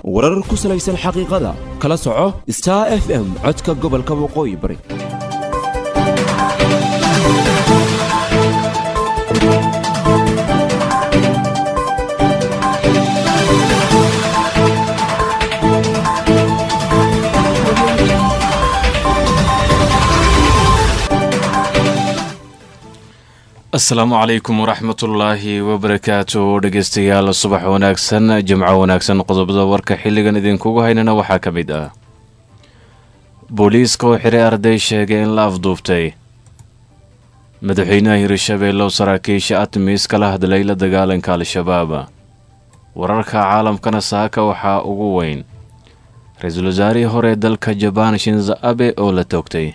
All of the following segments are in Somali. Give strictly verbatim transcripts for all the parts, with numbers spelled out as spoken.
warar ku salaysan xaqiiqada kala soco Star F M codka gobolka waqooyi bari. السلام عليكم ورحمة الله وبركاته dhageystayaal subax wanaagsan jimco wanaagsan qodobada warka xilligan idin kugu haynana waxa kamid ah booliiska oo xiray arday sheegay in la afduubtay madaxweynaha Hirshabeelle oo saraakiisha atmis kala hadlay la dagaalanka al-shabaab wararka caalamkana saaka waxa ugu weyn ra'iisul wasaare hore dalka Japan Shinzo Abe oo la toogtay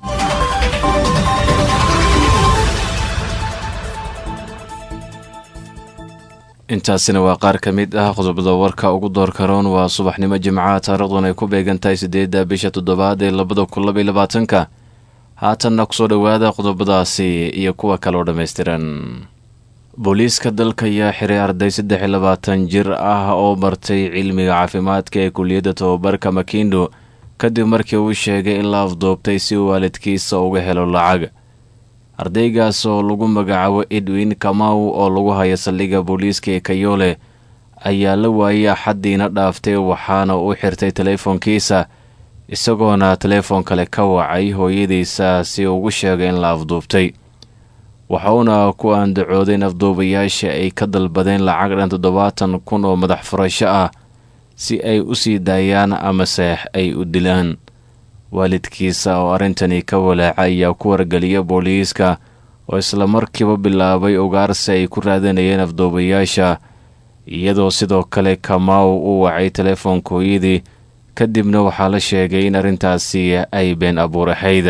intaasina waa qaar ka mid ah qodobada warka ugu door karoon waa subaxnimo jimcaha taariikhduna ay ku beegantahay sideedda bisha toddobaad ee labada kun laba iyo labaatanka haatanna kusoo dhowaada qodobadaasi iyo kuwa kale oo dhammaystiran booliiska dalka ayaa xiray arday saddex iyo labaatan jir ah oo bartay cilmiga caafimaadka ee kulliyadda tababarka Makindo kadib markii uu sheegay in la afduubtay si waalidkiisa uga helo lacag ardaygaas oo lagu magacaabo Edwin Kamau oo lagu hayo saldhigga booliiska ee Kayole ayaa la waayay xaddiina dhaaftay waxaana uu xirtay teleefankiisa isagoona teleefon kale ka wacay hooyadiisa si uu ugu sheegay in la afduubtay waxaana ku andacooday in afduubayaasha ay ka dalbadeen lacag dhan toddobaatan kun oo madax furasho ah si ay u sii daayaan ama seex ay u dilaan waalidkiisa oo arintani ka walaacay ayaa ku wargaliya booliiska oo isla markiiba bilaabay ugaarsi ay ku raadanayeen afduubayaasha iyadoo sidoo kale Kamau uu wacay teleefonkooyadii kadibna waxaa la sheegay in arintaasi ay been abuurahayd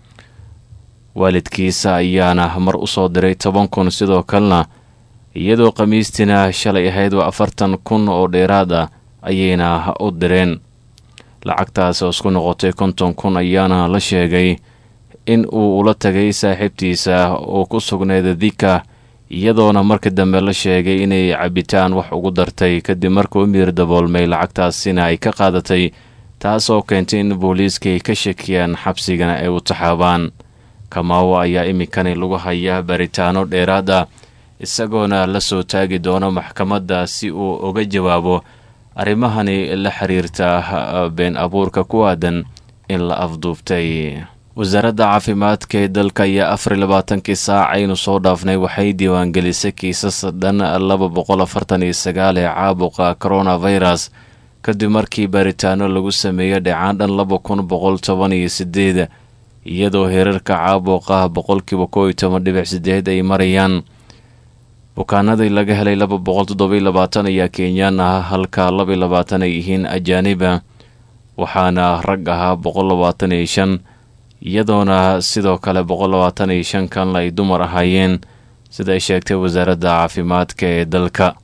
waalidkiisa ayaana mar u soo diray toban kun sidoo kalena iyadoo khamiistina shalay ahayd waa afartan kun oo dheeraad ah ayayna u direen lacagtaas oo isku noqotay konton kun ayaana la sheegay in uu ula tagay saaxiibtiisa oo ku sugnayd Thika iyadoona markii dambe la sheegay inay cabitaan wax ugu dartay kadib markuu miir daboolmay lacagtaasina ay ka qaadatay taas oo keentay in booliiska ka shakiyaan xabsigana ay u taxaabaan Kamau ayaa imikani lagu hayaa baritaano dheeraad ah isagoona la soo taagi doona maxkamadda si uu uga jawaabo arrimahani la xiriirta been abuurka ku aadan in la afduubtay wasaaradda caafimaadka ee dalka ayaa afar iyo labaatankii saac aynu soo dhaafnay waxay diiwaangelisay kiisas dhan laba boqol afartan iyo sagaal ee caabuqa coronavirus kadib markii baaritaano lagu sameeyay dhacaan dhan laba kun boqol toban iyo sideed iyadoo heerarka caabuqa boqolkiiba kow iyo toban dhibic sideed ay marayaan bukaanadii laga helay laba boqol toddoba iyo labaatan ayaa Kenyaan ah halka laba iyo labaatan ay yihiin ajaaniba waxaana rag ahaa boqol labaatan iyo shan iyadoona sidoo kale boqol labaatan iyo shan kan ay dumar ahaayeen sida ay sheegtay wasaaradda caafimaadka ee dalka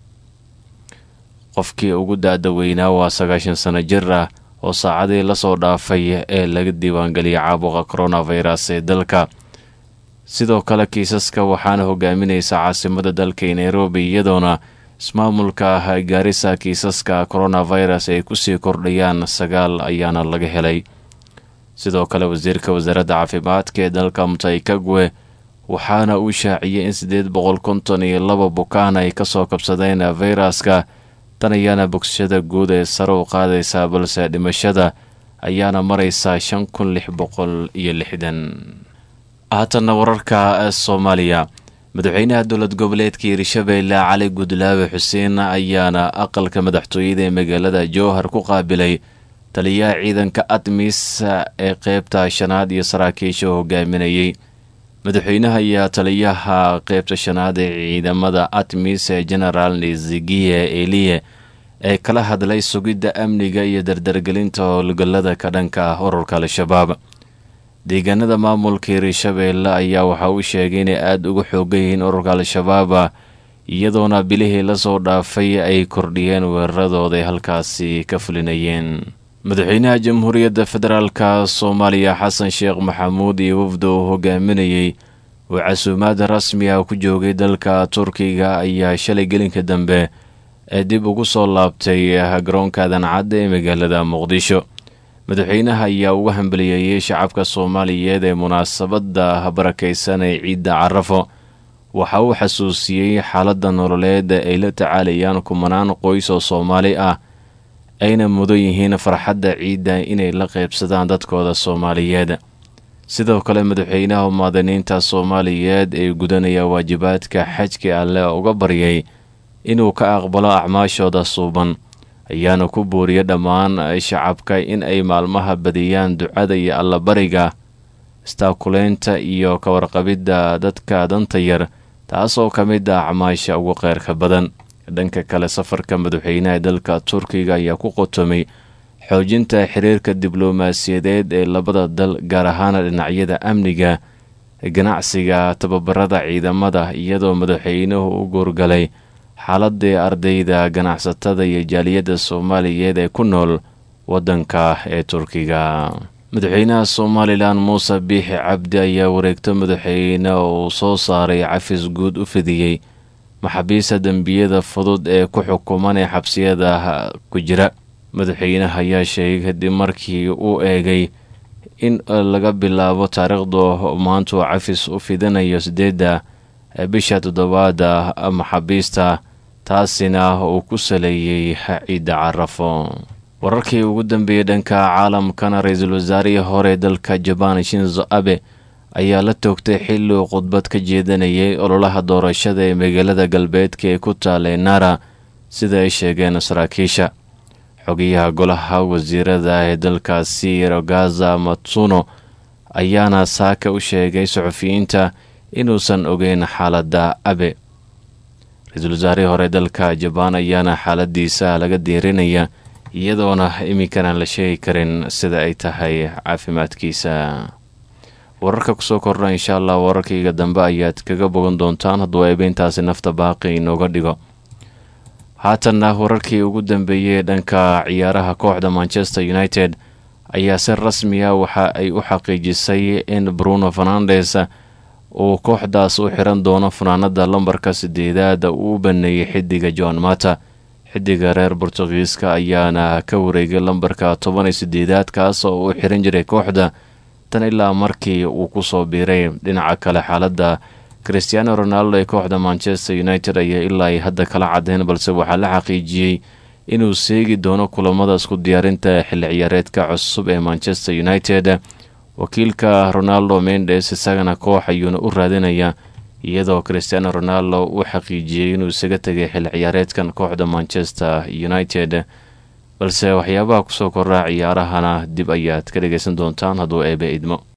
qofkii ugu daada weynaa waa sagaashan sano jir ah oo saacadii la soo dhaafay ee laga diiwaangeliyay caabuqa coronavirus ee dalka sidoo kale kiisaska waxaana hogaaminaysa caasimada dalka Nairobi iyadoona ismaamulka Garissa kiisaska coronavirus ay ku sii kordhayaan sagaal ayaana laga helay sidoo kale wasiirka wasaaradda caafimaadka ee dalka Mutahi Kagwe waxaana uu shaaciyay in sideed boqol konton iyo laba bukaan ay ka soo kabsadeen viruska tan ayaana bogsashada guud ee sare u qaadaysa balse dhimashada ayaana maraysa shan kun lix boqol iyo lixdan haatanna wararka Soomaaliya madaxweynaha dowlad goboleedka Hirshabeelle Cali Gudlaawe Xuseen ayaana aqalka madaxtooyada ee magaalada Jowhar ku qaabilay taliyaha ciidanka atmis ee qaybta shanaad iyo saraakiisha hogaaminayay madaxweynaha ayaa taliyaha qaybta shanaad ee ciidamada atmis ee General Nizigie Elie ee kala hadlay sugidda amniga iyo dardargelinta howlgallada ka dhanka ah ururka al-shabaab deegaanada maamulka Hirshabeelle ayaa waxa uu sheegay in aad uga xoogan yihiin ururka al-shabaab iyadoona bilihii la soo dhaafay ay kordhiyeen weeraradooda halkaasi ka fulinayeen madaxweynaha jamhuuriyadda federaalka Soomaaliya Xasan Sheekh Maxamuud iyo wafdu hogaaminayay oo casuumaad rasmi ah ku joogay dalka Turkiga ayaa shalay gelinka dambe ee dib ugu soo laabtay garoonka aadan cadde ee magaalada muqdisho. madaxweynaha ayaa uga hambaliyeeyey shacabka soomaaliyeed ee munaasabadda barakaysan ee ciidda carafo. waxa uu xasuusiyey xaaladda nololeed ay la tacaalayaan kumanaan qoys oo Soomaali ah ayna mudan yihiin farxadda ciidda inay la qaybsadaan dadkooda Soomaaliyeed. sidoo kale madaxweynaha muwaadiniinta Soomaaliyeed ee gudanaya waajibaadka xajka Alle uga baryay inuu ka aqbalo acmaashooda suuban, ayaana ku booriyay dhammaan shacabka in ay maalmaha badiyaan ducada iyo allabariga, istaakuleynta iyo ka warqabidda dadka danta yar, taasoo ka mid ah acmaasha ugu khayrka badan. dhanka kale safarka madaxweynaha dalka Turkiga ayaa ku qotomay xoojinta xiriirka diblomaasiyadeed ee labada dal, gaar ahaan dhinacyada amniga, ganacsiga, tababarada ciidamada, iyadoo madaxweynuhu u goorgalay xaaladii ardayda, ganacsatada iyo jaaliyadda Soomaaliyeed ee ku nool waddanka ee Turkiga. madaxweynaha Somaliland Muuse Biixi Cabdi ayaa wareegto madaxweyne oo soo saaray cafis guud u fidiyey maxaabiista dembiyada fudud ee ku xukuman ee xabsiyada ku jira. madaxweynaha ayaa sheegay kadib markii uu eegay in laga bilaabo taariikhda maanta uu cafis u fidinayo sideedda bisha toddobaada maxaabiista, taasina uu ku saleeyey ciidda carafo. wararkii ugu dambeeyay dhanka caalamkana, ra-iisul wasaarihii hore dalka Japan Shinzo Abe ayaa la toogtay xilli uu khudbad ka jeedinayay ololaha doorashada ee magaalada galbeedka ee ku taala Nara, sida ay sheegeen saraakiisha. xogayaha golaha wasiirada ee dalkaasi Rogaza Matsuno ayaana saaka u sheegay suxufiyiinta inuusan ogeyn xaaladda Abe. ra-iisul wasaarihii hore dalka Japan ayaana xaaladiisa laga diirinaya, iyadoona iminkana la sheegi karin sida ay tahay caafimaadkiisa. wararka kusoo kordha insha allah wararkayga dambe ayaad kaga bogan doontaan hadduu eebeyntaasi nafta baaqi inooga dhigo. haatanna wararkii ugu dambeeyey dhanka ciyaaraha, kooxda Manchester United ayaa si rasmi ah waxa ay u xaqiijisay in Bruno Fernandes uu kooxdaas u xiran doono funaanada lambarka sideedaad uu u baneeyay xidiga Juan Mata. xidiga reer Portugiiska ayaana ka wareegay lambarka toban iyo sideedaad kaas oo uu xiran jiray kooxda tan ilaa markii uu ku soo biiray. dhinaca kale, xaaladda Cristiano Ronaldo ee kooxda Manchester United ayaa ilaa hadda kala cadeen, balse waxaa la xaqiijiyey inuu seegi doono kulamada isku diyaarinta xilli ciyaareedka cusub ee Manchester United. wakiilka Ronaldo Mendes isagana koox ayuuna u raadinaya, iyadoo Cristiano Ronaldo uu xaqiijiyey inuu isaga tagay xilli ciyaareedkan kooxda Manchester United. balse waxyaabaha kusoo kordha ciyaarahana dib ayaad ka dhageysan doontaan hadduu eebe idmo.